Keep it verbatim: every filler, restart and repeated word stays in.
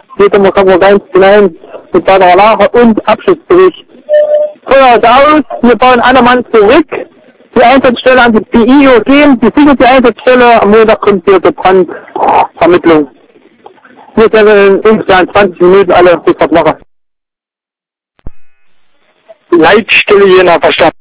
Hier können wir Kammer eins hinein mit weiterer Lache und Abschlussbericht. Feuer ist aus, wir bauen einer Mann zurück. Die Einsatzstelle an die P I O gehen, die sichert die Einsatzstelle, am Montag kommt hier die Brandvermittlung. Wir können in ungefähr zwanzig Minuten alle sofort machen. Leitstelle Jena, verstanden.